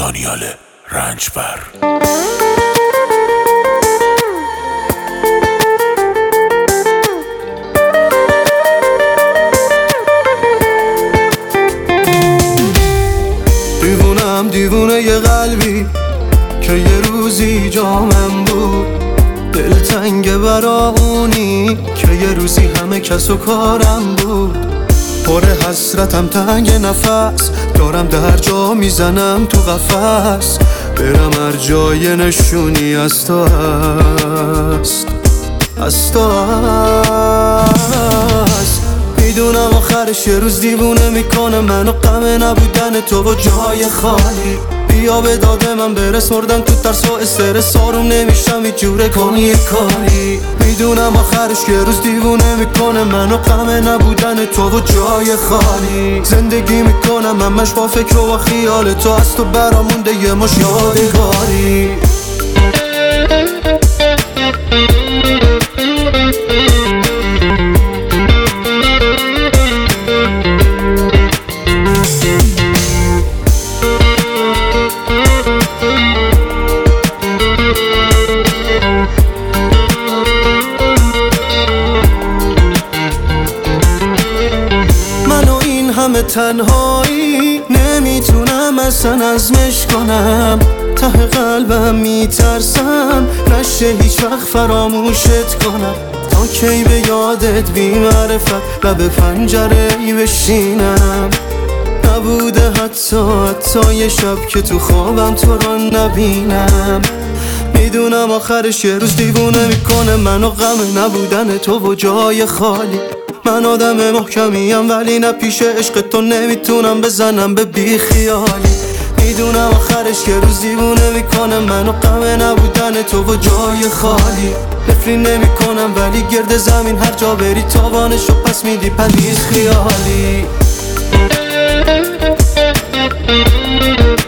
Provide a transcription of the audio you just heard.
دانیال رنجبر. دیوونه یه قلبی که یه روزی جامم بود، دلتنگ برا اونی که یه روزی همه کس و کارم بود. پر حسرتم تنگ نفس دارم، در جا میزنم تو قفس، برم هر جای نشونی از تو هست، از تو هست. میدونم آخرش یه روز دیوونه میکنه منو، غم نبودن تو و جای خالی. بیا به داد من برس، مردم تو ترس و استرس، آروم نمیشم هیچ جوره کنی یه کاری. میدونم آخرش یه روز دیوونه میکنه منو، غم نبودن تو و جای خالی. زندگی میکنم همش با فکر و با خیال تو، از تو برامونده یه مش یادگاری. همه تنهایی نمیتونم اصلا عزمش کنم، ته قلبم میترسم نشه هیچ وقت فراموشت کنم. تا کی به یادت بی معرفت لب پنجره ای بشینم، نبوده حتی یه شب که تو خوابم تو رو نبینم. میدونم آخرش یه روز دیوونه میکنه منو، غم نبودن تو و جای خالی. من آدم محکمیم ولی نه پیش عشق تو نمیتونم بزنم به بی خیالی. میدونم آخرش یه روز دیوونه میکنه منو، غم نبودن تو و جای خالی. نفری نمیکنم ولی گرد زمین هر جا بری تاوانشو پس میدی پلیس خیالی.